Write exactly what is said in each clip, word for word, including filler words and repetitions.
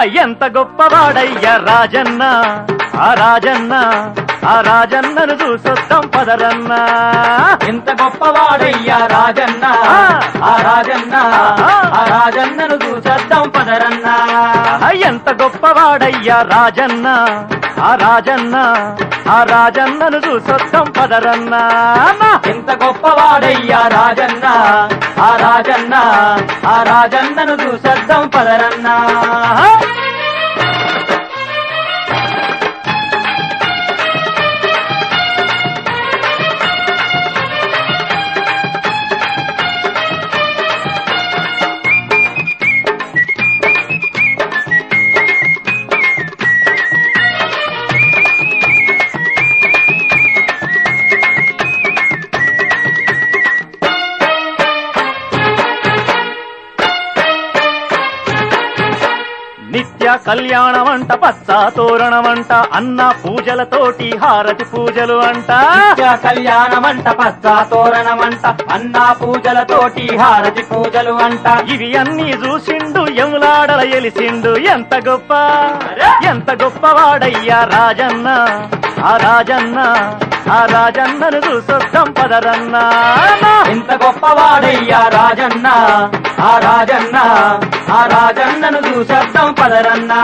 ఎంత గొప్పవాడయ్యా రాజన్న ఆ రాజన్న ఆ రాజన్నను చూసొద్దాం పదరన్నా ఎంత గొప్పవాడయ్యా రాజన్న ఆ రాజన్న ఆ రాజన్నను చూసేద్దాం పదరన్నా ఎంత గొప్పవాడయ్యా రాజన్న ఆ రాజన్న ఆ రాజన్నను చూసొద్దాం పదరన్నా ఎంత గొప్పవాడయ్యా రాజన్న ఆ రాజన్న ఆ రాజన్నను చూసేద్దాం పదరన్నా నిత్య కళ్యాణమంట పచ్చ తోరణమంట అన్న పూజలతోటి హారతి పూజలు అంట నిత్య కళ్యాణమంట పచ్చ తోరణమంట అన్న పూజలతోటి హారతి పూజలు అంట ఇవి అన్ని చూసిండు యములాడల ఎలిసిండు ఎంత గొప్ప ఎంత గొప్పవాడయ్యా రాజన్న ఆ రాజన్న ఆ రాజన్నను చూసొద్దాం పదరన్నా ఎంత గొప్పవాడయ్యా రాజన్న ఆ రాజన్న ఆ రాజన్నను చూసేద్దాం పదరన్నా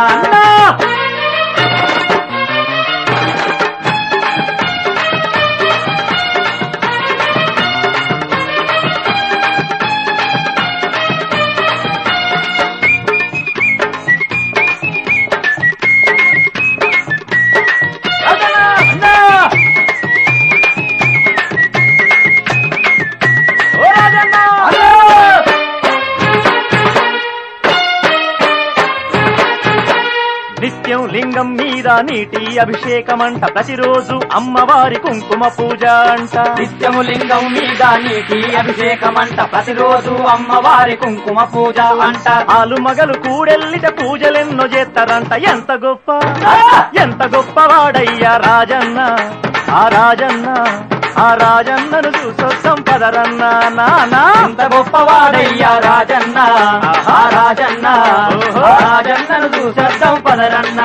నిత్యం లింగం మీద నీటి అభిషేకమంట ప్రతిరోజు అమ్మవారి కుంకుమ పూజ అంట నిత్యము లింగం మీద నీటి అభిషేకమంట ప్రతిరోజు అమ్మవారి కుంకుమ పూజ అంట ఆలు మగలు కూడెల్లిట పూజలెన్నో చేస్తారంట ఎంత గొప్ప ఎంత గొప్పవాడయ్యా రాజన్న ఆ రాజన్న ఆ రాజన్నను చూసొద్దాం పదరన్నా నానా ఎంత గొప్పవాడయ్యా రాజన్న ఆ రాజన్న ఆ రాజన్నను చూసేద్దాం పదరన్నా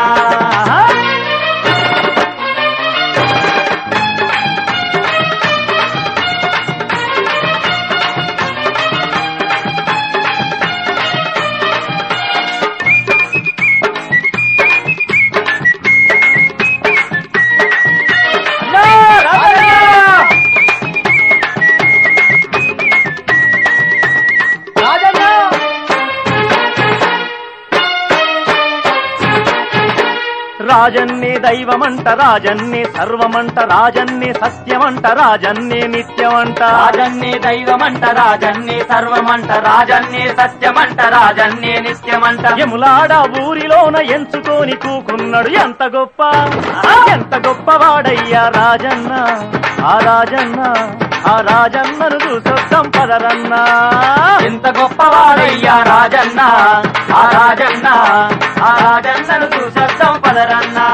రాజన్నే దైవమంట రాజన్నే సర్వమంట రాజన్నే సత్యమంట రాజన్నే నిత్యమంట రాజన్నే దైవమంట రాజన్నే సర్వమంట రాజన్నే సత్యమంట రాజన్నే నిత్యమంట యములాడ ఊరిలోన ఎంచుకొని కూకున్నాడు ఎంత గొప్ప ఎంత గొప్పవాడయ్యా రాజన్న ఆ రాజన్న ఆ రాజన్నను చూసొద్దాం పదరన్నా ఎంత గొప్పవాడయ్యా రాజన్న ఆ రాజన్న ఆ రాజన్నను చూసేద్దాం పదరన్నా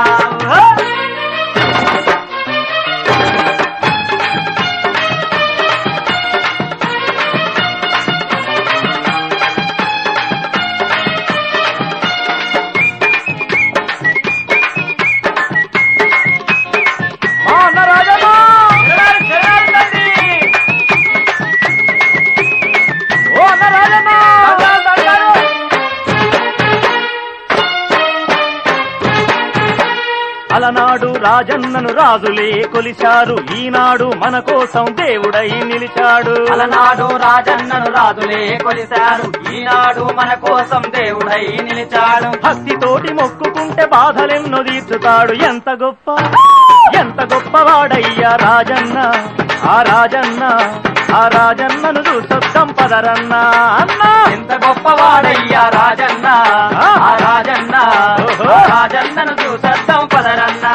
అలనాడు రాజన్నను రాజులే కొలిచారు ఈనాడు మన కోసం దేవుడై నిలిచాడు అలనాడు రాజన్నను రాజులే కొలిశారు ఈనాడు మన కోసం దేవుడై నిలిచాడు భక్తితోటి మొక్కుకుంటే బాధలెన్నో తీర్చుతాడు ఎంత గొప్ప ఎంత గొప్పవాడయ్యా రాజన్న ఆ రాజన్న ఆ రాజన్నను చూసొద్దాం పదరన్నా అన్నా ఎంత గొప్పవాడయ్యా రాజన్న ఆ రాజన్న ఆ రాజన్నను చూసేద్దాం పదరన్నా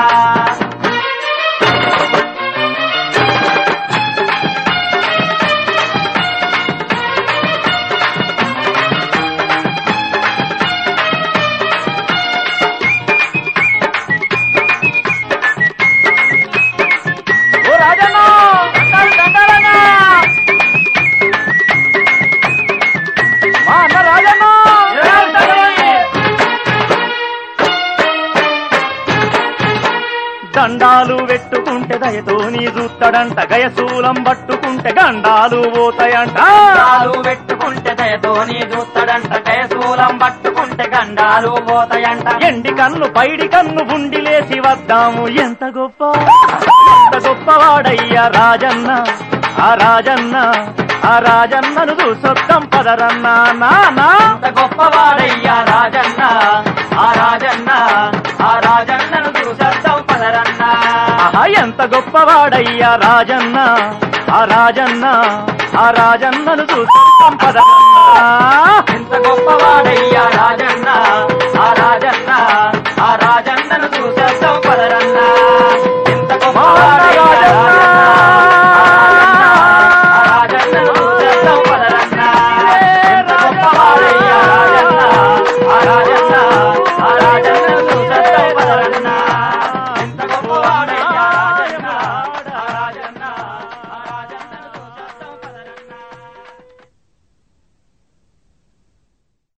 రాజన్న దండాలు పెట్టుకుంటే దయతో నీ చూస్తాడంట గయశూలం పట్టుకుంటే గండాలు పోతాయంట దండాలు పెట్టుకుంటే దయతో నీ చూస్తాడంట కయశూలం పట్టుకుంటే గండాలు పోతాయంట ఎండి కన్ను పైడి కన్ను ఉండిలేసి వద్దాము ఎంత గొప్ప ఎంత గొప్పవాడయ్యా రాజన్న ఆ రాజన్న ఆ రాజన్నను చూసొద్దాం పదరన్నా నానా ఎంత గొప్పవాడయ్యా రాజన్న ఆ రాజన్న ఆ రాజన్నను చూసేద్దాం పదరన్నా ఆహా ఎంత గొప్పవాడయ్యా రాజన్న ఆ రాజన్న ఆ రాజన్నను చూసొద్దాం పదరన్నా ఎంత గొప్ప